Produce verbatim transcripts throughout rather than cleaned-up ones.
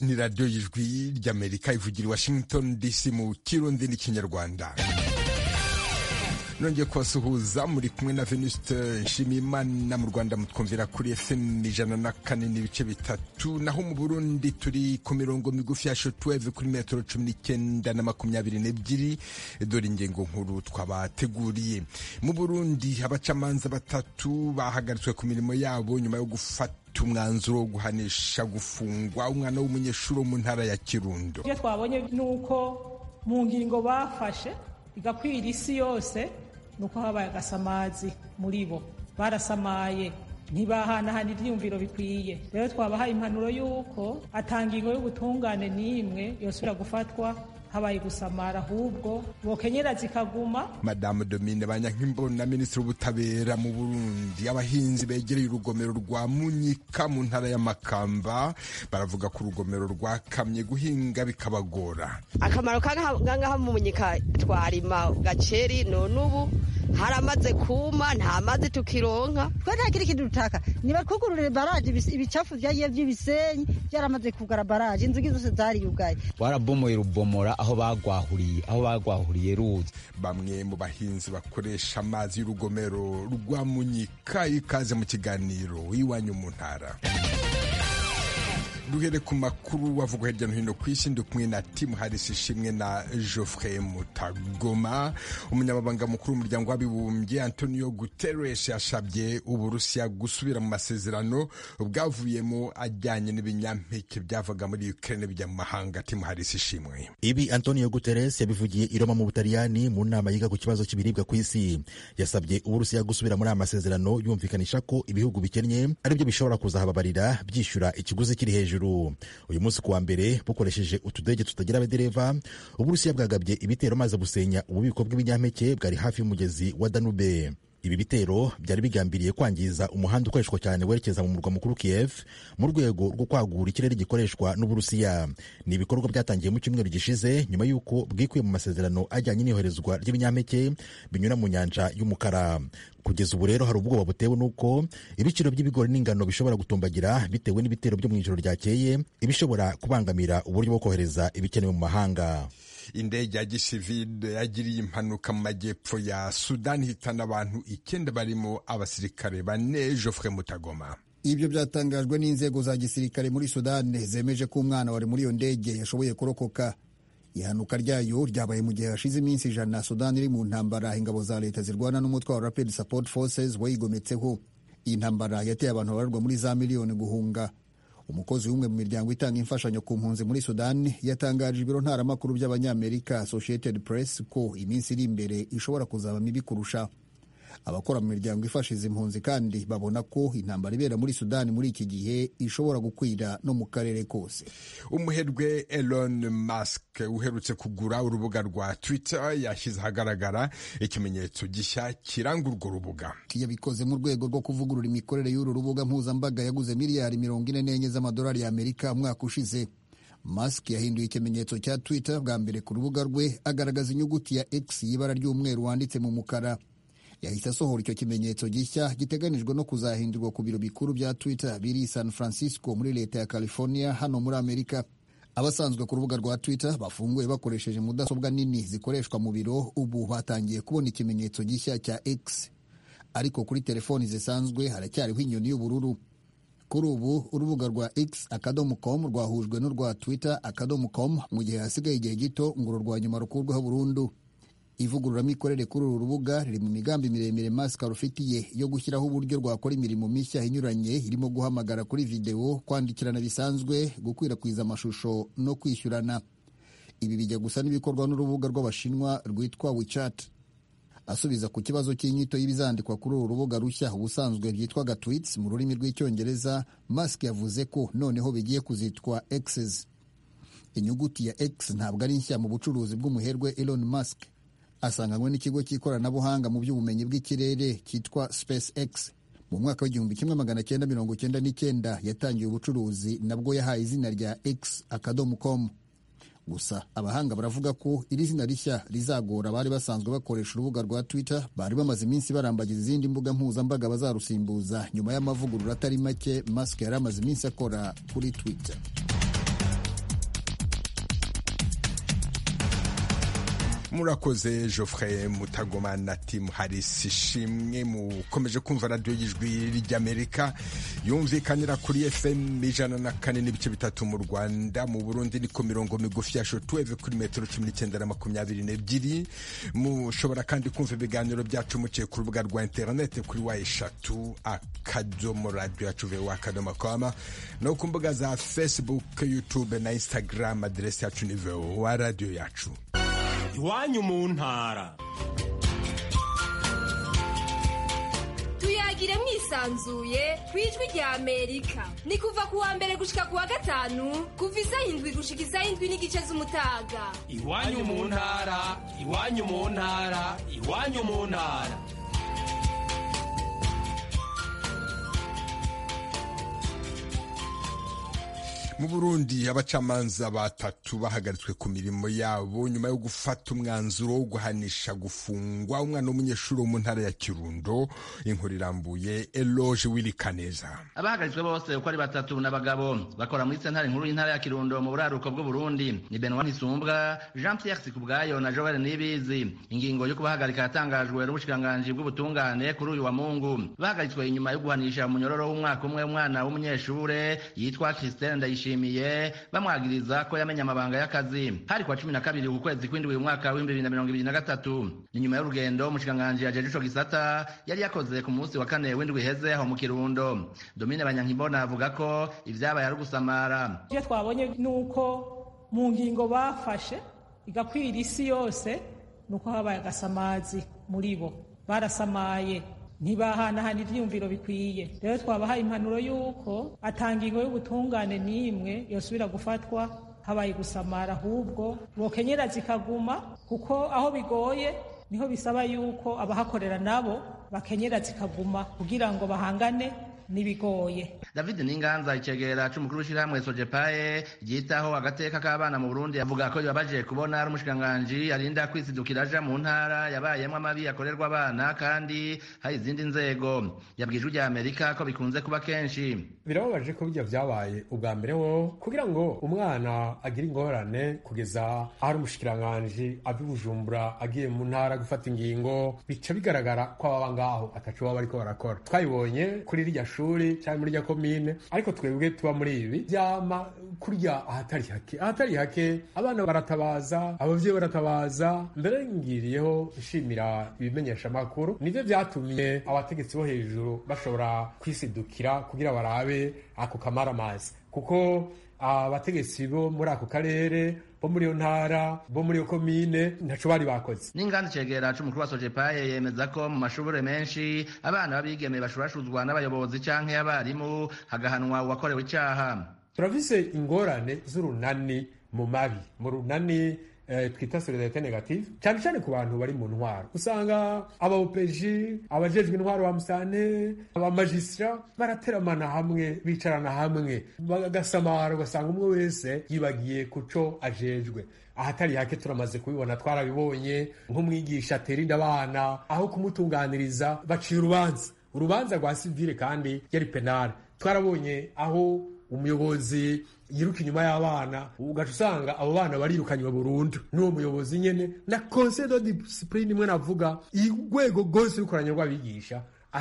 ni radiyo y'ijwi ry'Amerika ivugira i Washington D C mu kirundi n'ikinyarwanda. Nongeye kubasuhuza, muri kumwe na Venuste Nshimiyimana. Mu Rwanda mutwumvira kuri F M ijana na kane n'ibice bitatu, naho mu Burundi turi ku mirongo migufi ya shortwave kuri metero cumi n'icyenda na makumyabiri n'ebyiri. Dore ingingo nkuru twabateguriye. Mu Burundi abacamanza batatu bahagaritswe ku mirimo yabo nyuma yo gufata umwanzuro wo guhanisha gufungwa umwana w'umunyeshuri mu ntara ya Kirundo. Ibyo twabonye nuko mu ngingo bafashe igakwira isi yose nuko habaye agasamazi muri bo, barasamaye ntibahanahana ibyiyumviro bikwiye. Rero twabahaye impanuro y'uko atangingo y'ubutungane n'imwe yosubira gufatwa habaye gusamara, ahubwo bokenyera zikaguma. Madame Domine Banyankimbona, Minisitiri w'Ubutabera mu Burundi, abahinzi begereye urugomero rwa Munyika mu ntara ya Makamba baravuga ko urugomero rwakamye guhinga bikabagora. Akamaro kangaha mu Munyika twarima gaceri, none ubu haramaze kuma, nta mazi tukironka. Twe nta kiri kintu dutaka, niba twugururire baraje, ibicafu byagiye by'ibisenyi byaramaze kugara baraje, inzugi zose zariyugaye. Warabomoye rubomora aho bagwahuriye aho bagwahuriye ruzi. Bamwe mu bahinzi bakoresha amazi y'urugomero rwa Munyika ikaze mu kiganiro iwanyu mu ntara. Duhere ku makuru wavugwa hirya no hino ku isi, ndi kumwe na Tim Harris Ishimwe na Geoffrey Mutagoma. Umunyamabanga mukuru w'umuryango w'abibumbye Antonio Guterres yashabye Uburusiya gusubira mu masezerano bwavuyemo ajyanye n'ibinyampeke byavaga muri Ukraine bijya mu mahanga. Tim Harris Ishimwe. Ibi Antonio Guterres yabivugiye i Roma mu Butaliyani mu nama yiga ku kibazo cy'ibiribwa ku isi. Yasabye Uburusiya gusubira muri aya masezerano yumvikanisha ko ibihugu bikennye aribyo bishobora kuzahababarira byishyura ikiguzi kiri hejuru. Uyu munsi kuwa mbere bukoresheje utudege tutagira abadereva, Uburusiya bwagabye ibitero maze busenya ububiko bw'ibinyampeke bwari hafi y'umugezi wa Danube. Ibi bitero byari bigambiriye kwangiza umuhanda ukoreshwa cyane werekeza mu murwa mukuru Kiev mu rwego rwo kwagura ikirere gikoreshwa n'Uburusiya. Ni ibikorwa byatangiye mu cyumweru gishize nyuma y'uko bwikuye mu masezerano ajyanye n'iyoherezwa ry'ibinyampeke binyura mu nyanja y'umukara. Kugeza ubu rero hari ubwoba butewe n'uko ibiciro by'ibigori n'ingano bishobora gutumbagira bitewe n'ibitero byo mu ijoro ryakeye, ibishobora kubangamira uburyo bwo kohereza ibikenewe mu mahanga. Indege ya gisivile yagiriye impanuka mu majyepfo ya Sudani hitana abantu icyenda barimo abasirikare bane. Geoffrey Mutagoma. Ibyo byatangajwe n'inzego za gisirikare muri Sudani zemeje ko umwana wari muri iyo ndege yashoboye kurokoka. Ihanuka ryayo ryabaye mu gihe hashize iminsi ijana Sudani iri mu ntambara ingabo za leta zirwana n'umutwe wa Rapid Support Forces wayigometseho. Iyi ntambara yateye abantu babarwa muri za miliyoni guhunga. Umukozi w'umwe mu miryango itanga imfashanyo ku mpunzi muri Sudani yatangaje ibiro ntaramakuru by'abanyamerika Associated Press ko iminsi iri imbere ishobora kuzaba mibi kurusha. Abakora mu miryango ifasha izi mpunzi kandi babona ko intambara ibera muri Sudani muri iki gihe ishobora gukwira no mu karere kose. Umuherwe Elon Musk uherutse kugura urubuga rwa Twitter yashyize ahagaragara ikimenyetso gishya kiranga urwo rubuga. Yabikoze mu rwego rwo kuvugurura imikorere y'uru rubuga mpuzambaga yaguze miliyari mirongo ine n'enye z'amadolari y'Amerika umwaka ushize. Musk yahinduye ikimenyetso cya Twitter bwa mbere ku rubuga rwe, agaragaza inyuguti ya X y'ibara ry'umweru wanditse mu mukara. Yahise asohora icyo kimenyetso gishya giteganijwe no kuzahindurwa ku biro bikuru bya Twitter biri San Francisco muri leta ya California hano muri Amerika. Abasanzwe ku rubuga rwa Twitter bafunguye bakoresheje mudasobwa nini zikoreshwa mu biro ubu batangiye kubona ikimenyetso gishya cya X, ariko kuri telefoni zisanzwe haracyariho inyoni y'ubururu. Kuri ubu urubuga rwa X akadomo com rwahujwe n'urwa Twitter akadomo com mu gihe hasigaye igihe gito ngo urwa nyuma rukurweho burundu. Ivugururamikorere kuri uru rubuga riri mu migambi miremire Musk rufitiye yo gushyiraho uburyo rwakora imirimo mishya inyuranye irimo guhamagara kuri video, kwandikirana bisanzwe, gukwirakwiza amashusho no kwishyurana. Ibi bijya gusa n'ibikorwa n'urubuga rw'Abashinwa rwitwa WeChat. Asubiza ku kibazo cy'inyito y'ibizandikwa kuri uru rubuga rushya ubusanzwe byitwaga tweets mu rurimi rw'icyongereza, Musk yavuze ko noneho bigiye kuzitwa X's. Inyuguti ya X ntabwo ari nshya mu bucuruzi bw'umuherwe Elon Musk. Asanganywe n'ikigo cy'ikoranabuhanga mu by'ubumenyi bw'ikirere cyitwa SpaceX. Mu mwaka w'igihumbi kimwe magana cyenda mirongo cyenda n'icyenda yatangiye ubucuruzi, nabwo yahaye izina rya X akadomo com. Gusa abahanga baravuga ko iri zina rishya rizagora abari basanzwe bakoresha urubuga rwa Twitter bari bamaze iminsi barambagiza izindi mbuga mpuzambaga bazarusimbuza nyuma y'amavugurura atari make Musk yari amaze iminsi akora kuri Twitter. murakoze Geoffrey Mutagoma na Tim Harris. Ishimwe mukomeje kumva radio y'ijwi ry'Amerika yumvikanira kuri F M ijana na kane n'ibice bitatu mu Rwanda. Mu Burundi ni ku mirongo migufi ya shortwave kuri metero cumi n'icyenda na makumyabiri n'ebyiri. Mushobora kandi kumva ibiganiro byacu muciye ku rubuga rwa internet kuri wa eshatu akadomo radio yacu voa akadomo com no ku mbuga za Facebook, YouTube na Instagram. Adresi yacu ni voa radio yacu. Iwanyu mu ntara. Tuyagire mwisanzuye kwijwi rya Amerika. Ni kuva kuwa mbere gushika kuwa gatanu kuva isaha indwi gushika isaha indwi n'igice z'umutaga. Iwanyu mu ntara, iwanyu mu ntara, iwanyu mu ntara. Mu Burundi abacamanza batatu bahagaritswe ku mirimo yabo nyuma yo gufata umwanzuro wo guhanisha gufungwa umwana w'umunyeshuri wo mu ntara ya Kirundo. Inkuru irambuye Eloge Wilikaneza. Abahagaritswe bose uko ari batatu n'abagabo bakora muri sentare nkuru y'intara ya Kirundo mu buraruko bw'u Burundi ni Benoît Nisumbwa, Jean Pierre Sikubwayo na Joel Nibizi. Ingingo yo kubahagarika yatangajwe n'ubushikiranganji bw'ubutungane kuri uyu wa Mungu. Bahagaritswe inyuma yo guhanisha umunyororo w'umwaka umwe umwana w'umunyeshure yitwa Christelle Ndayishimiye bamwagiriza ko yamenye amabanga y'akazi. Hari kwa cumi na kabiri ukwezi kw'indwi uyu mwaka wa bibiri na mirongo ibiri na gatatu. Ni nyuma y'urugendo umushikiranganji yajeje ico gisata yari yakoze ku munsi wa kane w'indwi heze aho mu Kirundo. Domine Banyankimbona avuga ko ivyabaye ari gusamara. Ivyo twabonye nuko mu ngingo bafashe igakwira isi yose nuko habaye agasamazi muri bo, barasamaye ntibahanahana ivyiyumviro bikwiye. Rero twabahaye impanuro y'uko atangingo y'ubutungane n'imwe yosubira gufatwa habaye gusamara, ahubwo bokenyera zikaguma, kuko aho bigoye niho bisaba yuko abahakorera nabo bakenyera zikaguma kugira ngo bahangane nibigoye. David Ninganza icegera c'umukuru w'ishirahamwe Sojepae ryitaho agateka k'abana mu Burundi avuga ko yabaje kubona ari umushikiranganji arinda kwisidukira aja mu ntara yabayemwo amabi akorerwa abana kandi hari izindi nzego. Yabwije ujya Amerika ko bikunze kuba kenshi. Birababaje ko bijya vyabaye ubwa mbere ho kugira ngo umwana agire ingorane kugeza ari umushikiranganji abibujumbura agiye mu ntara gufata ingingo, bica bigaragara ko ababa ngaho ataco baba bariko barakora. Twayibonye kuri rya shuri cyangwa muri rya komine, ariko twebwe tuba muri ibi vyama kurya ahatari hake ahatari hake abana baratabaza, abavyeyi baratabaza. Mbere ngiriyeho nshimira ibimenyesha makuru, nivyo vyatumye abategetsi bo hejuru bashobora kwisidukira kugira barabe ako kamaramazi, kuko abategetsi bo muri ako karere bo muri yo ntara bo muri yo komine ntaco bari bakoze. N'inganda cegera c'umukuru wa Sojepae yemeza ko mu mashure menshi abana babigeme bashurashuzwa n'abayobozi canke abarimu hagahanwa uwakorewe icaha. Turafise ingorane z'urunani mu mabi mu runani eh, twita solidarite negative cyane cyane ku bantu bari mu ntwaro. Usanga aba O P J, abajejwe intwaro wa musane, aba magistra barateramana hamwe, bicarana hamwe, bagasamara, ugasanga umwe wese yibagiye kuco ajejwe. Ahatari hake turamaze kubibona, twarabibonye nk'umwigisha aterinda abana aho kumutunganiriza baciye urubanza urubanza rwa civile kandi yari penal. Twarabonye aho umuyobozi yiruka inyuma y'abana ugaca usanga abo bana barirukanywa burundu n'uwo muyobozi nyene, na conseil de discipline imwe navuga igwego gose rukoranye rw'abigisha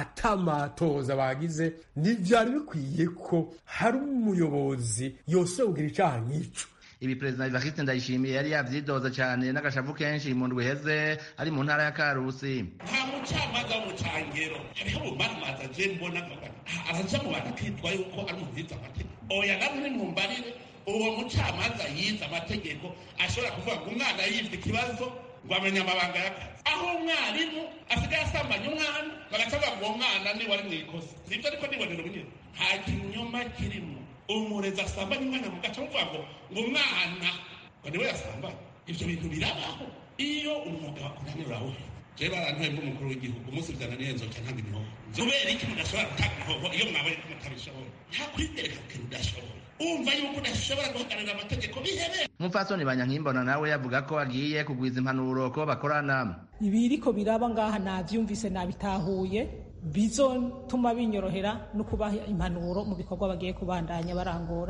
atamatoza bagize. Ntivyari bikwiye ko hari umuyobozi yose ugira icaha nk'ico. Ibi President Evariste Ndayishimiye yari yavyidoza cyane n'agashavu kenshi mu ndwi heze ari mu ntara ya Karusi. Nta mucamanza wo mu Cangero hariho umumamaza je mbona araja mu bantu akitwa yuko ari umuhiza amategeko. Oya namwe ntumbarire uwo mucamanza yiza amategeko ashobora kuvuga ngo umwana yivye ikibazo ngo amenye amabanga y'akazi, aho umwarimu asigaye asambanya umwana bagacavuga ngo uwo mwana ni wari mwikosa. Sivyo ariko nibonera ubunyene nta kinyoma kirimo. Umurezi asambanya umwana mugaca muvuga ngo ngo umwana ngo niwe yasambanya. Ivyo bintu birabaho iyo umwuga wakunanira aho. Je barantoye nk'umukuru w'igihugu umunsi vyana nihenzo cyane ntabwo imihoho. Zubera iki mudashobora gutanga imihoho iyo mwabaye ko mutabishoboye? Nta kwitereka ko udashoboye. Umva yuko udashobora guhagararira amategeko bihebeye. Mupfasoni Banyankimbona nawe yavuga ko agiye kugwiza impanuro ko bakorana. Ibiriko biraba ngaha navyumvise nabitahuye, bizotuma binyorohera no kubaha impanuro mu bikorwa bagiye kubandanya barangora.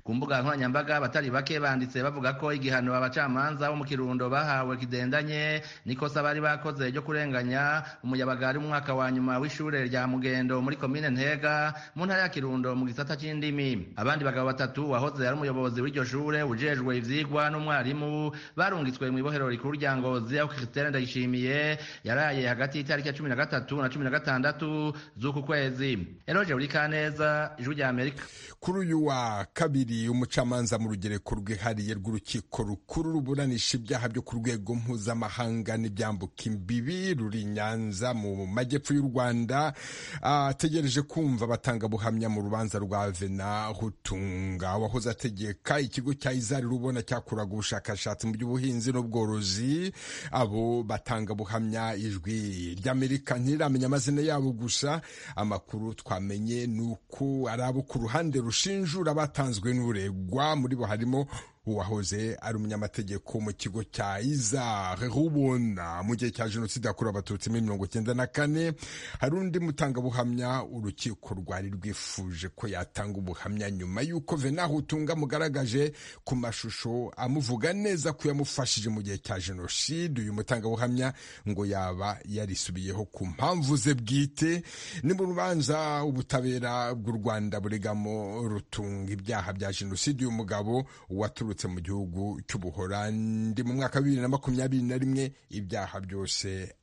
ku mbuga nkoranyambaga batari bake banditse bavuga ko igihano abacamanza bo mu Kirundo bahawe kidendanye nikosa bari bakoze ryo kurenganya umuyabaga ari mu mwaka wa nyuma w'ishure rya Mugendo muri komine Ntega mu ntara ya Kirundo mu gisata c'indimi. Abandi bagabo batatu wahoze ari umuyobozi w'iryo shure ujejwe ivyigwa n'umwarimu barungitswe mu ibohero rikuru rya Ngozi aho Christine Ndayishimiye yaraye hagati y'itariki ya cumi na gatatu na cumi na gatandatu z'uku kwezi. Eroje Urikaneza, Ijwi rya Amerika. Kuri uyu wa kabiri umucamanza mu rugereko rwihariye rw'urukiko rukuru ruburanisha ibyaha byo ku rwego mpuzamahanga n'ibyambuka imbibi ruri Nyanza mu majyepfo y'u Rwanda ategereje kumva batanga buhamya mu rubanza rwa Vena Hutunga wahoze ategeka ikigo cya Izari Rubona cyakuraga ubushakashatsi mu by'ubuhinzi n'ubworozi. Abo batanga buhamya Ijwi ry'Amerika ntiramenya amazina yabo, gusa amakuru twamenye nuko ari abo ku ruhande rushinjura batanzwe n'uregwa. Muri bo harimo uwahoze ari umunyamategeko mu kigo cya Izari Rubona mu gihe cya jenoside yakorewe abatutsi muri mirongo cyenda na kane. Hari undi mutangabuhamya urukiko rwari rwifuje ko yatanga ubuhamya nyuma y'uko Vena Hutunga mugaragaje ku mashusho amuvuga neza ko yamufashije mu gihe cya jenoside. Uyu mutangabuhamya ngo yaba yarisubiyeho ku mpamvu ze bwite. Ni mu rubanza ubutabera bw'u Rwanda buregamo Rutunga ibyaha bya jenoside. Uyu mugabo waturutse mu gihugu cy'Ubuholandi mu mwaka wa bibiri na makumyabiri na rimwe ibyaha byose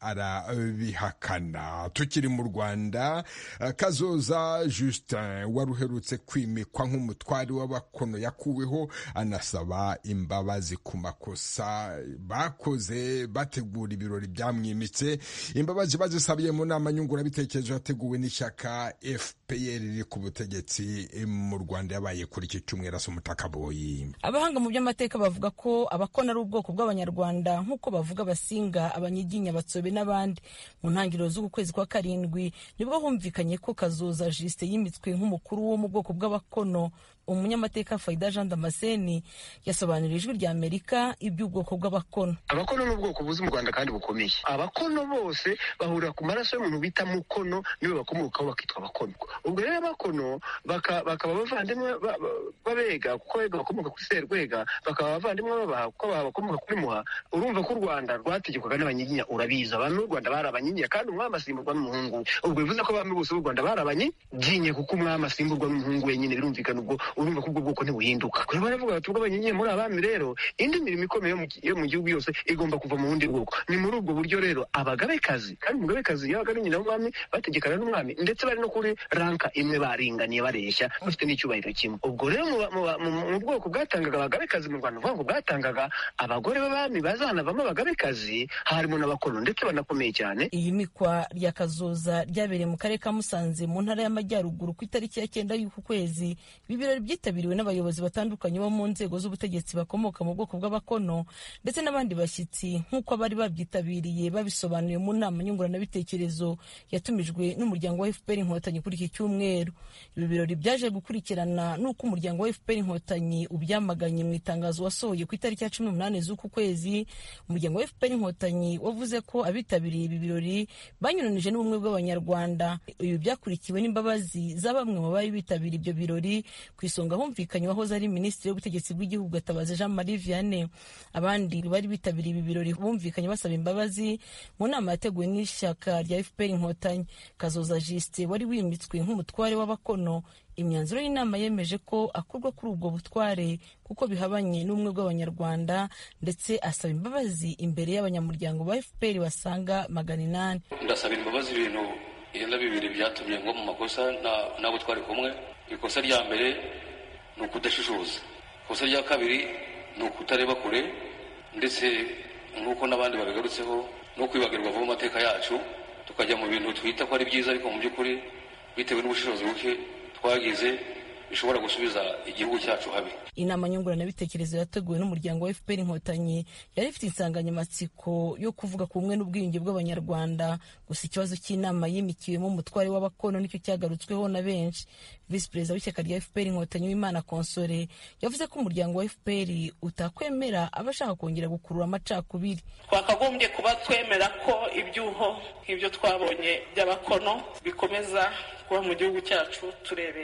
arabihakana. Tukiri mu Rwanda, Kazoza Justin wari uherutse kwimikwa nk'umutwari w'abakono yakuweho anasaba imbabazi ku makosa bakoze bategura ibirori byamwimitse. Imbabazi bazisabiye mu nama nyungurabitekerezo yateguwe n'ishyaka F P R riri ku butegetsi mu Rwanda yabaye kuri iki cyumweru. Asumutakaboyi. Abahanga mu by'amateka bavuga ko abakono ari ubwoko bw'abanyarwanda nk'uko bavuga Abasinga, Abanyiginya, Abatsobe n'abandi. Mu ntangiriro z'uku kwezi kwa karindwi nibwo humvikanye ko Kazoza Justin yimitswe nk'umukuru wo mu bwoko bw'abakono. Umunyamateka Faida Jean Damascene yasobanurira Ijwi rya Amerika iby'ubwoko bw'abakono. Abakono ni ubwoko buzi mu Rwanda kandi bukomeye. Abakono bose bahurira ku maraso y'umuntu bita mukono, niwe bakomokaho bakitwa abakono. Ubwo rero abakono bakaba bavandimwe babega kuko bega bakomoka kuri Serwega, bakaba abavandimwe babaha kuko bakomoka kuri Muha. Urumva ko u Rwanda rwategekwaga n'Abanyiginya, urabizi abantu b'u Rwanda bari Abanyiginya kandi umwami asimburwa n'umuhungu. Ubwo bivuze ko abami bose b'u Rwanda bari Abanyiginya kuko umwami asimburwa n'umuhungu wenyine, birumvikana ubwo urumva ko ubwo bwoko ntibuhinduka. Kuri baravuga bati ubwo Abanyiginya muri abami rero indi mirimo ikomeye yo mu gihugu yose igomba kuva mu bundi bwoko. Ni muri ubwo buryo rero abagabekazi, kandi umugabekazi yabaga ari nyina w'umwami, bategekana n'umwami ndetse bari no kuri ranka imwe, baringaniye bareshya bafite n'icyubahiro kimwe. Ubwo rero mu bwoko bwatangaga abagabekazi mu Rwanda uvuga ngo bwatangaga abagore b'abami bazanavamo abagabekazi, harimo n'abakono ndetse banakomeye cyane. Iyi mikwa rya Kazoza ryabereye mu karere ka Musanze mu ntara y'Amajyaruguru ku itariki ya cyenda y'uku kwezi. Ibi birori byitabiriwe n'abayobozi batandukanye bo mu nzego z'ubutegetsi bakomoka mu bwoko bw'abakono ndetse n'abandi bashyitsi nk'uko abari babyitabiriye babisobanuye mu nama nyunguranabitekerezo yatumijwe n'umuryango wa F P R Inkotanyi kuri iki cyumweru. Ibi birori byaje gukurikirana n'uko umuryango wa F P R Inkotanyi ubyamaganye mu itangazo wasohoye ku itariki ya cumi n'umunani z'uku kwezi. Umuryango wa F P R Inkotanyi wavuze ko abitabiriye ibi birori banyuranije n'ubumwe bw'abanyarwanda. Ibi byakurikiwe n'imbabazi za bamwe mu bari bitabiriye ibyo birori. Ku isonga humvikanye wahoze ari Minisitiri w'Ubutegetsi bw'Igihugu Gatabazi Jean Marie Vianney. Abandi bari bitabiriye ibi birori bumvikanye basaba imbabazi mu nama yateguwe n'ishyaka rya F P R Inkotanyi. Kazoza Justin wari wimitswe nk'umutware w'abakono, imyanzuro y'inama yemeje ko akurwa kuri ubwo butware kuko bihabanye n'ubumwe bw'abanyarwanda, ndetse asaba imbabazi imbere y'abanyamuryango ba F P R basaga magana inani. Ndasaba imbabazi ibintu icyenda bibiri byatumye ngo mu makosa nabo twari kumwe. Ikosa rya mbere ni ukudashishoza, ikosa rya kabiri ni ukutareba kure, ndetse nk'uko n'abandi babigarutseho no kwibagirwa vuba amateka yacu tukajya mu bintu twita ko ari byiza ariko mu by'ukuri bitewe n'ubushishozi buke twagize bishobora gusubiza igihugu cyacu habi. Inama nyunguranabitekerezo yateguwe n'umuryango wa F P R Inkotanyi yari ifite insanganyamatsiko yo kuvuga ku bumwe n'ubwiyunge bw'abanyarwanda. Gusa ikibazo cy'inama yimikiwemo umutware w'abakono nicyo cyagarutsweho na benshi. Visi Perezida w'ishyaka rya F P R Inkotanyi Uwimana Console yavuze ko umuryango wa F P R utakwemera abashaka kongera gukurura amacakubiri. Twakagombye kuba twemera ko ibyuho nk'ibyo twabonye by'abakono bikomeza kuba mu gihugu cyacu turebera.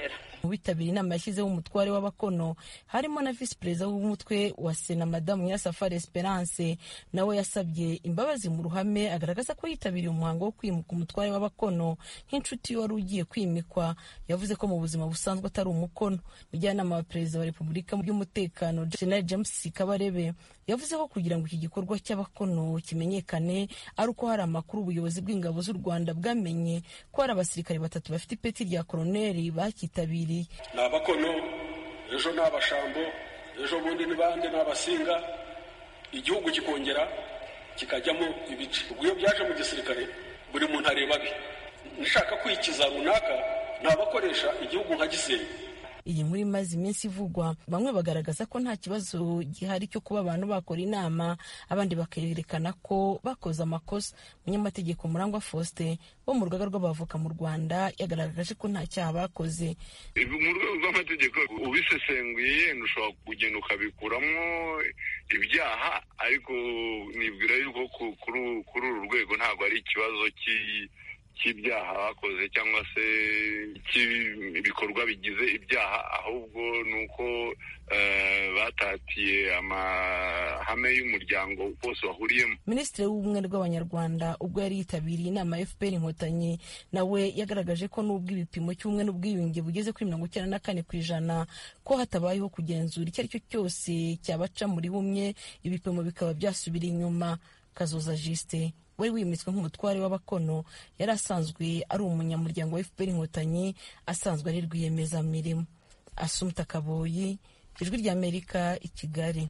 Mu bitabiriye inama yashyizeho umutware w'abakono harimo na visi perezida w'umutwe wa sena madamu Nyirasafari Esperance, nawe yasabye imbabazi mu ruhame agaragaza ko yitabiriye umuhango wo kwimika umutware w'abakono nk'inshuti wari ugiye kwimikwa. Yavuze ko mu buzima busanzwe atari umukono. Umujyanama wa perezida wa Repubulika mu by'umutekano General James Kabarebe yavuze ko kugira ngo iki gikorwa cy'abakono kimenyekane ari uko hari amakuru ubuyobozi bw'ingabo z'u Rwanda bwamenye ko hari abasirikare batatu bafite ipeti rya koroneri bakitabiriye. Ni abakono, ejo ni abashambo, ejo bundi ni bande, ni abasinga, igihugu kikongera kikajyamo ibice. Ubwo iyo byaje mu gisirikare buri muntu areba be. Nishaka kwikiza runaka nabakoresha igihugu nka Gisenyi. Iyi nkuru imaze iminsi ivugwa, bamwe bagaragaza ko nta kibazo gihari cyo kuba abantu bakora inama, abandi bakerekana ko bakoze amakosa. Umunyamategeko Murangwa Faustin wo mu rugaga rw'abavoka mu Rwanda yagaragaje ko nta cyaha bakoze. Mu rwego rw'amategeko ubisesenguye yenda ushobora kugenda ukabikuramo ibyaha, ariko nibwira yuko kuri uru rwego ntabwo ari ikibazo cy'ibyaha bakoze cyangwa se cy'ibikorwa bigize ibyaha, ahubwo ni uko batatiye amahame y'umuryango wose wahuriyemo. Minisitiri w'ubumwe bw'Abanyarwanda ubwo yari yitabiriye inama ya F P R Inkotanyi nawe yagaragaje ko n'ubwo ibipimo cy'ubumwe n'ubwiyunge bugeze kuri mirongo icyenda na kane ku ijana ko hatabayeho kugenzura icyo ari cyo cyose cyabaca muri bumwe, ibipimo bikaba byasubira inyuma. Kazoza Juste wari wimitswe nk'umutware w'abakono yari asanzwe ari umunyamuryango wa F P R Inkotanyi, asanzwe ari rwiyemezamirimo. Asumta Kaboyi, Ijwi ry'Amerika, i Kigali.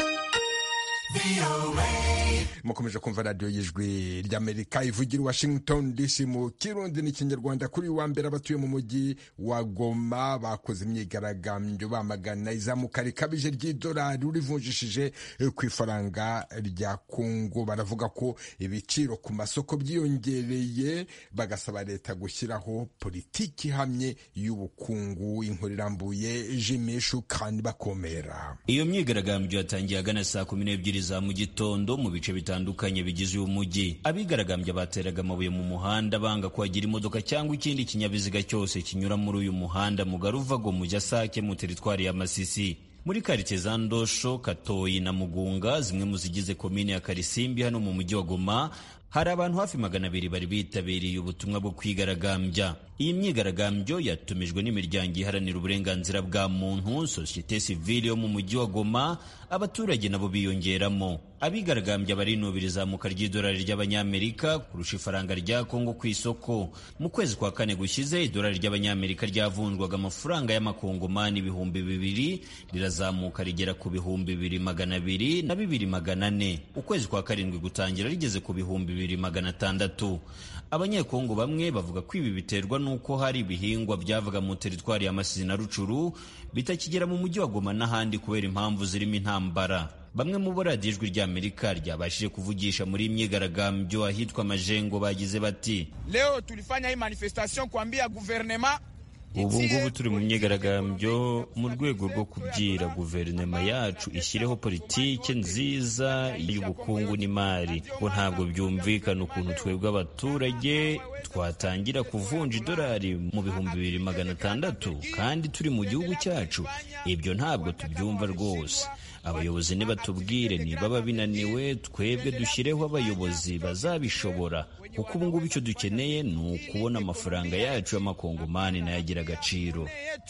mukomeje kumva radiyo y'Ijwi ry'Amerika ivugira Washington D C mu Kirundi n'Ikinyarwanda. Kuri wa mbere abatuye mu mujyi wa Goma bakoze imyigaragambyo bamagana izamuka rikabije ry'idolari urivunjishije ku ifaranga rya Kongo. Baravuga ko ibiciro ku masoko byiyongereye, bagasaba leta gushyiraho politiki ihamye y'ubukungu. Inkuru irambuye Jimishu kandi bakomera. Iyo myigaragambyo yatangiye agana saa kumi n'ebyiri za mu gitondo mu bice bitandukanye bigize uyu mujyi. Abigaragambya bateraga amabuye mu muhanda banga kuhagira imodoka cyangwa ikindi kinyabiziga cyose kinyura muri uyu muhanda mugari uva go mu Sake mu teritwari ya Masisi. Muri karitsiye za Ndosho, Katoyi na Mugunga, zimwe mu zigize komine ya Karisimbi hano mu mujyi wa Goma, hari abantu hafi magana abiri bari bitabiriye ubutumwa bwo kwigaragambya. Iyi myigaragambyo yatumijwe n'imiryango iharanira uburenganzira bwa muntu, societe civile yo mu mujyi wa Goma, abaturage nabo biyongeramo. Abigaragambya barinubira izamuka ry'idolari ry'Abanyamerika kurusha ifaranga rya Kongo ku isoko. Mu kwezi kwa kane gushize idolari ry'Abanyamerika ryavunjwaga amafaranga y'amakongomani ibihumbi bibiri, rirazamuka rigera ku bihumbi bibiri magana abiri na bibiri magana ane. Ukwezi kwa karindwi gutangira rigeze ku bihumbi bibiri magana atandatu. Abanyekongo bamwe bavuga ko ibi biterwa nuko hari ibihingwa byavaga mu teritwari ya Masisi na Rucuru bitakigera mu mujyi wa Goma n'ahandi kubera impamvu zirimo intambara. Bamwe mu bo radiyo Ijwi ry'Amerika ryabashije kuvugisha muri imyigaragambyo ahitwa Majengo bagize bati, leo tulifanya hii manifestation kuambia guverinema. Ubu ngubu turi mu myigaragambyo mu rwego rwo kubwira guverinoma yacu ishyireho politike nziza y'ubukungu n'imari, ko ntabwo byumvikana ukuntu twebwe abaturage twatangira kuvunja idolari mu bihumbi bibiri magana atandatu kandi turi mu gihugu cyacu. Ibyo ntabwo tubyumva rwose. Abayobozi nibatubwire, nibaba binaniwe twebwe dushyireho abayobozi bazabishobora, kuko ubu ngubu icyo dukeneye ni ukubona amafaranga yacu y'amakongomani nayo agira agaciro.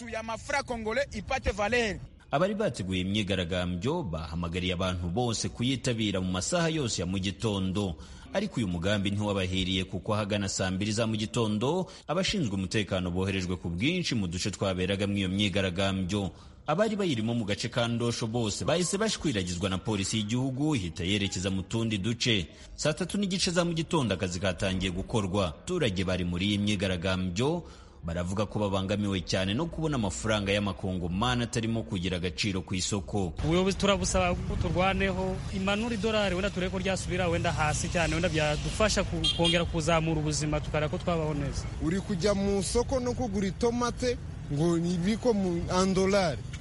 Abari bateguye imyigaragambyo bahamagariye abantu bose kuyitabira mu masaha yose ya mu gitondo, ariko uyu mugambi ntiwabahiriye kuko ahagana saa mbiri za mu gitondo abashinzwe umutekano boherejwe ku bwinshi mu duce twaberaga mu iyo myigaragambyo. Abari bayirimo mu gace ka Ndosho bose bahise bashwiragizwa na polisi y'igihugu ihita yerekeza mu tundi duce. Saa tatu n'igice za mu gitondo akazi katangiye gukorwa. Abaturage bari muri iyi myigaragambyo baravuga ko babangamiwe cyane no kubona amafaranga y'amakongomani atarimo kugira agaciro ku isoko. Ubuyobozi turabusaba ko turwaneho imanura idolari wenda tureko ryasubira wenda hasi cyane, wenda byadufasha kongera kuzamura ubuzima tukara ko twabaho neza. Uri kujya mu soko no kugura itomate ngo nibiko mu andolari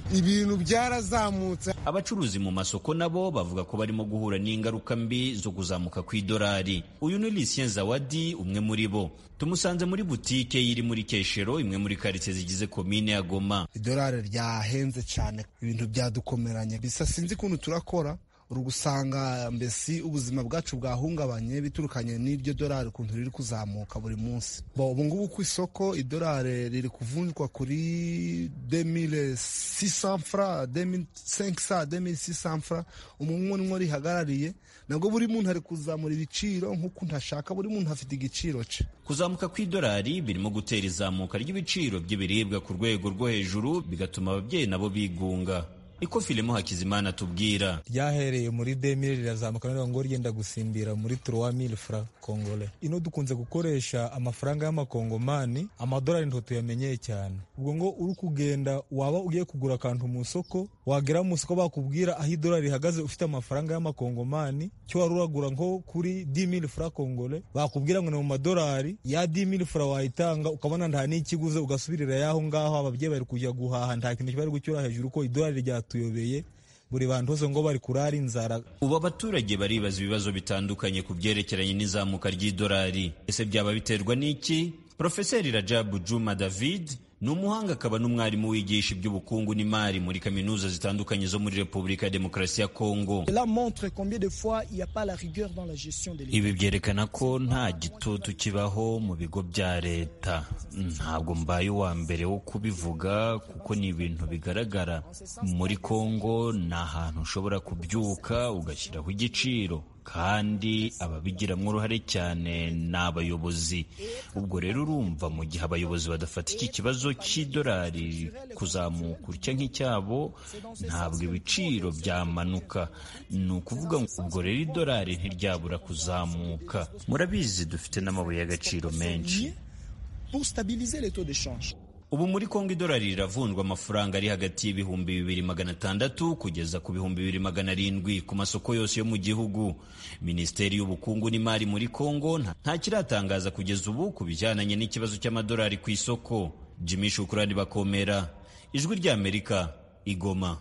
ibintu byarazamutse. Abacuruzi mu masoko nabo bavuga ko barimo guhura n'ingaruka mbi zo kuzamuka kw'idolari. Uyu ni Lucien Zawadi, umwe muri bo. Tumusanze muri butike iri muri Keshero, imwe muri karitsiye zigize komine ya Goma. Idolari ryahenze cyane, ibintu byadukomeranye, bisa sinzi kuntu turakora uri gusanga mbesi ubuzima bwacu bwahungabanye biturukanye n'iryo dolari ukuntu riri kuzamuka buri munsi. Ubu ngubu ku isoko idolari riri kuvunjwa kuri deux mille six cents francs, deux mille cinq cents, deux mille six cents francs. Umwe umwe rihagarariye nabwo buri muntu ari kuzamura ibiciro nk'uko ntashaka, buri muntu afite igiciro cye. Kuzamuka kw'idolari birimo gutera izamuka ry'ibiciro by'ibiribwa ku rwego rwo hejuru, bigatuma ababyeyi nabo bigunga. Iko Filemo Hakizimana tubwira ryahereye muri deux mille rirazamuka none ngo ryenda gusimbira muri trois mille francs congolais. Ino dukunze gukoresha amafaranga y'amakongomani, amadolari nto tuyamenyeye cyane. Ubwo ngo uri kugenda waba ugiye kugura akantu mu soko, wagera mu soko bakubwira aho idolari rihagaze ufite amafaranga y'amakongomani, cyo wari uragura nko kuri dix mille francs congolais, bakubwira ngo ni mu madolari ya dix mille francs wayitanga, ukabona nta n'ikiguze, ugasubirira yaho ngaho ababyeyi bari kujya guhaha, nta kintu kibari gucyura hejuru ko idolari rya tuyobeye buri bantu hose ngo bari kurara inzara. Ubu abaturage baribaza ibibazo bitandukanye ku byerekeranye n'izamuka ry'idolari. Ese byaba biterwa n'iki? Profeseri Rajabu Juma David ni umuhanga akaba n'umwarimu wigisha iby'ubukungu n'imari muri kaminuza zitandukanye zo muri Repubulika ya Demokarasi ya Kongo. Ibi byerekana ko nta gitutu kibaho mu bigo bya leta. Ntabwo mbaye uwa mbere wo kubivuga kuko ni ibintu bigaragara. Muri Kongo ni ahantu ushobora kubyuka ugashyiraho igiciro, kandi ababigiramo uruhare cyane ni abayobozi. Ubwo rero urumva mu gihe abayobozi badafata iki kibazo cy'idolari kuzamuka utya nk'icyabo, ntabwo ibiciro byamanuka. Ni ukuvuga ngo ubwo rero idolari ntiryabura kuzamuka. Murabizi dufite n'amabuye y'agaciro menshi. Ubu muri Kongo idolari riravunjwa amafaranga ari hagati y'ibihumbi bibiri magana atandatu kugeza ku bihumbi bibiri magana arindwi ku masoko yose yo mu gihugu. Minisiteri y'ubukungu n'imari muri Kongo nta kiratangaza kugeza ubu ku bijyananye n'ikibazo cy'amadolari ku isoko. Jimmy Shukrani Bakomera, Ijwi ry'Amerika, Igoma.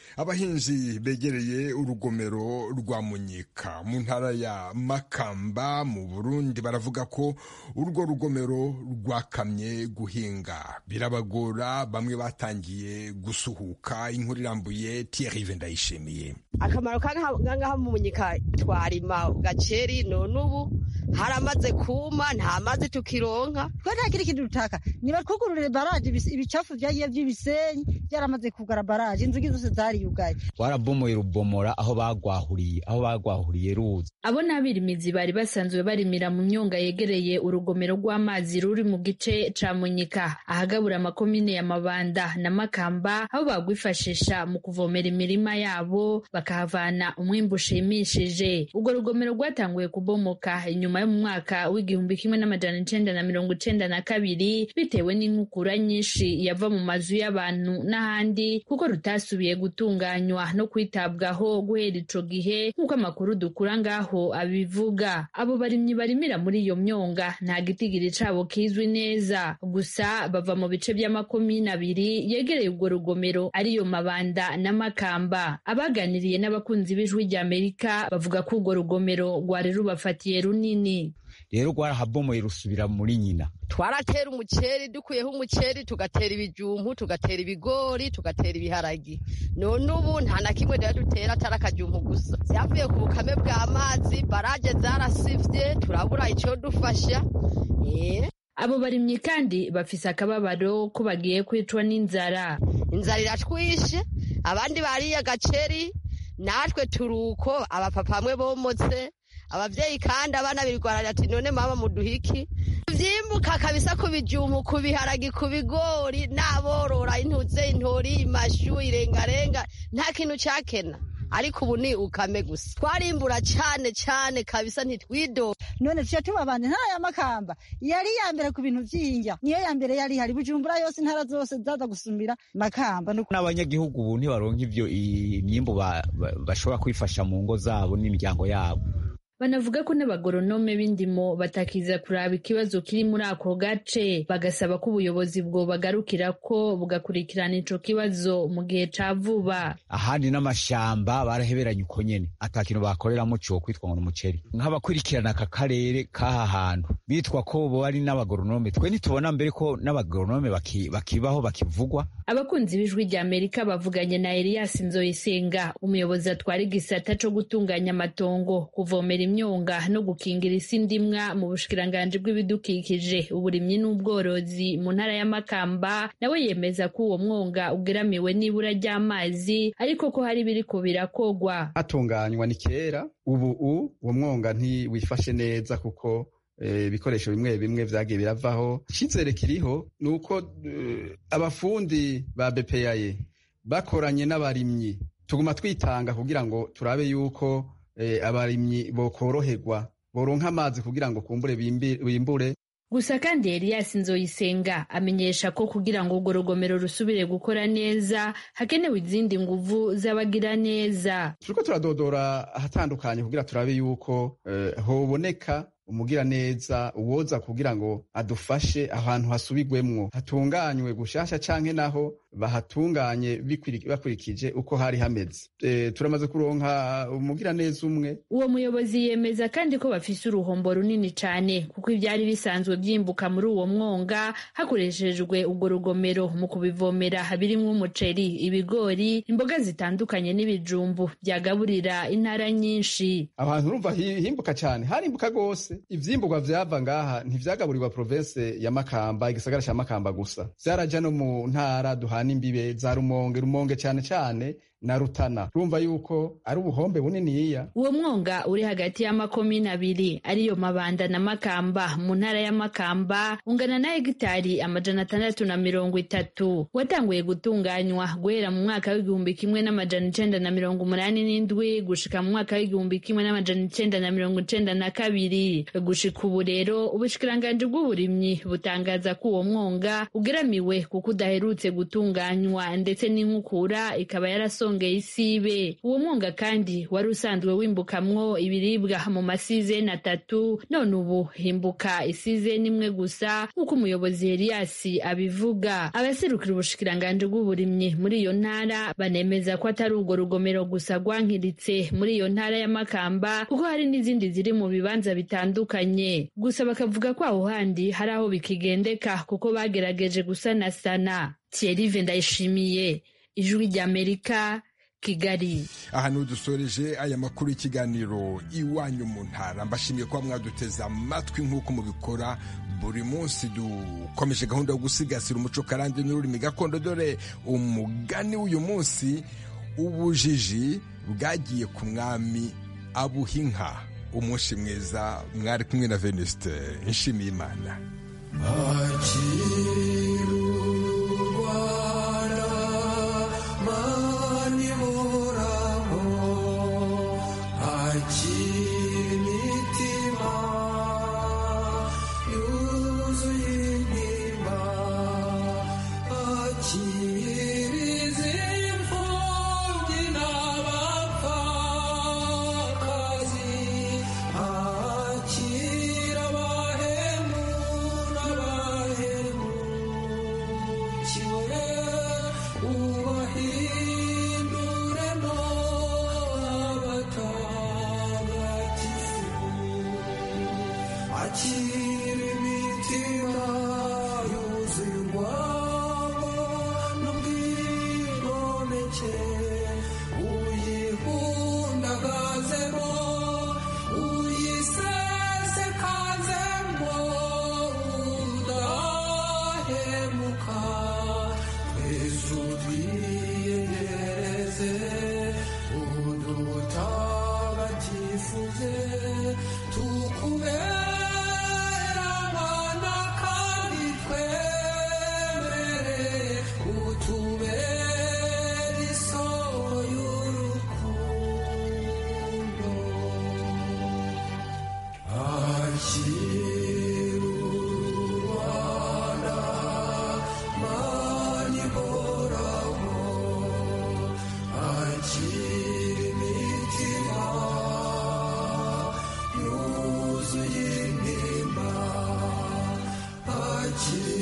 Abahinzi begereye urugomero rwa Munyika mu ntara ya Makamba mu Burundi baravuga ko urwo rugomero rwakamye guhinga birabagora, bamwe batangiye gusuhuka. Inkuru irambuye Thierry Vendayishimiye. Akamaro kangaha mu Munyika twarima gaceri, none ubu haramaze kuma, nta mazi tukironka. Twe nta kiri kintu dutaka, niba twugururire baraje, ibicafu byagiye by'ibisenyi byaramaze kugara baraje, inzugi zose zari yugaye. Warabomoye rubomora aho bagwahuriye aho bagwahuriye ruzi. Abo n'abirimizi bari basanzwe barimira mu myonga yegereye urugomero rw'amazi ruri mu gice ca Munyika ahagabura amakomine ya Mabanda na Makamba, aho bagwifashisha mu kuvomera imirima yabo bakahavana umwimbu ushimishije. Urwo rugomero rwatanguye kubomoka inyuma yo mu mwaka w'igihumbi kimwe n'amajana icenda na mirongo icenda na kabiri bitewe n'inkukura nyinshi yava mu mazu y'abantu n'ahandi, kuko rutasubiye gutunganywa no kwitabwaho guhera ico gihe nk'uko amakuru dukura ngaho abivuga. Abo barimyi barimira muri iyo myonga nta gitigiri cabo kizwi neza, gusa bava mu bice by'amakomine abiri yegereye urwo rugomero ariyo Mabanda na Makamba. Abaganiriye n'abakunzi b'Ijwi ry'Amerika bavuga ko urwo rugomero rwari rubafatiye runini. Rero rwarahabomoye rusubira muri nyina. Twaratera umuceri, dukuyeho umuceri tugatera ibijumbu, tugatera ibigori, tugatera ibiharagi. None ubu nta na kimwe dutera atari akajumbu gusa. Vyavuye ku bukame bw'amazi, baraje zarasivye, turabura icyo dufasha. Eh, abo barimyi kandi bafise akababaro ko bagiye kwicwa n'inzara. Inzara iratwishe, abandi bariye agaceri, natwe turuko, abapapa bamwe bomotse, abavyeyi kandi abana birwarira ati none mama muduhiki. Vyimbuka kabisa ku bijumbu, ku biharagi, ku bigori, n'aborora intuze, intori, imashu, irengarenga, nta kintu cyakena. Ariko ubu ni ukame gusa. Twarimbura cyane cyane kabisa ntitwido. None tuca tubabande ntara ya Makamba yari ya mbere ku bintu vy'injya, niyo ya mbere yari hari Bujumbura yose, intara zose zaza gusumira Makamba. N'abanyagihugu ubu ntibaronka ivyo imyimbo bashobora kwifasha mu ngo zabo n'imiryango yabo. banavuga ko n'abagoronome b'indimo batakiza kuraba ikibazo kiri muri ako gace, bagasaba ko ubuyobozi bwo bagarukira ko bugakurikirana ico kibazo mu gihe ca vuba. Ahandi n'amashamba baraheberanye uko nyene ata kintu bakoreramo cyo kwitwa ngo n'umuceri. Nk'abakurikirana aka karere k'aha hantu bitwa ko bo ari n'abagoronome, twe nitubona mbere ko n'abagoronome baki, bakibaho bakivugwa. Abakunzi b'Ijwi rya Amerika bavuganye na Elias Nzoyisenga, umuyobozi atwara igisata co gutunganya amatongo, kuvomera imyonga no gukingira isi ndimwa mu bushikiranganji bw'ibidukikije, uburimyi n'ubworozi mu ntara ya Makamba. Nawe yemeza ko uwo mwonga ugeramiwe n'ibura ry'amazi, ariko ko hari biriko birakogwa. Atunganywa ni kera, ubu uwo mwonga ntiwifashe neza kuko ibikoresho bimwe bimwe vyagiye biravaho. Icizere kiriho nuko uh, abafundi ba B P A bakoranye n'abarimyi tuguma twitanga kugira ngo turabe yuko eh, abarimyi bokoroherwa boronka amazi kugira ngo kumbure bimbure. Gusa kandi Elias Nzoyisenga amenyesha ko kugira ngo urwo rugomero rusubire gukora neza hakenewe izindi nguvu z'abagira neza. Turiko turadodora ahatandukanye kugira turabe yuko eh, hoboneka umugira neza uwoza kugira ngo adufashe ahantu hasubigwemwo hatunganywe gushasha canke naho bahatunganye bakurikije uko hari hameze. E, turamaze kuronka umugira neza umwe. Uwo muyobozi yemeza kandi ko bafise uruhombo runini cane kuko ivyari bisanzwe vyimbuka muri uwo mwonga hakoreshejwe urwo rugomero mu kubivomera birimwo umuceri, ibigori, imboga zitandukanye n'ibijumbu byagaburira intara nyinshi. Abantu urumva himbuka cane, harimbuka gose. Ivyimburwa vyava ngaha ntivyagaburirwa province ya Makamba, igisagara ca Makamba gusa, vyaraja no mu ntara duhana imbibe za Rumonge, Rumonge cane cane na Rutana. Urumva yuko ari ubuhombe buniniya. Uwo mwonga uri hagati y'amakomine abiri ariyo Mabanda na Makamba mu ntara ya Makamba ungana na hegitari amajana atandatu na mirongo itatu. Watanguye gutunganywa guhera mu mwaka w'igihumbi kimwe n'amajana icenda na mirongo umunani n'indwi gushika mu mwaka w'igihumbi kimwe n'amajana icenda na mirongo icenda na kabiri. Gushika ubu rero ubushikiranganji bw'uburimyi butangaza ko uwo mwonga ugeramiwe kuko udaherutse gutunganywa ndetse n'inkukura ikaba yaraso isibe. Uwo mwonga kandi wari usanzwe wimbukamwo ibiribwa mu masizeni atatu, none ubu himbuka isizeni imwe gusa nk'uko umuyobozi Elias abivuga. Abaserukira ubushikiranganji bw'uburimyi muri iyo ntara banemeza ko atari urwo rugomero gusa rwankiritse muri iyo ntara ya Makamba kuko hari n'izindi ziri mu bibanza bitandukanye. Gusa bakavuga ko aho handi hari aho bikigendeka kuko bagerageje gusanasana. Thierry Vendayishimiye, Ijwi ry'Amerika, Kigali. Aha niho dusoreje aya makuru y'ikiganiro Iwanyu mu Ntara. Mbashimiye kuba mwaduteze amatwi nk'uko mubikora buri munsi. Dukomeje gahunda yo gusigasira umuco karande n'ururimi gakondo. Dore umugani w'uyu munsi: ubujiji bwagiye ku mwami abuha inka. Umunsi mwiza, mwari kumwe na Venuste Nshimiyimana. yuzuye intimba akira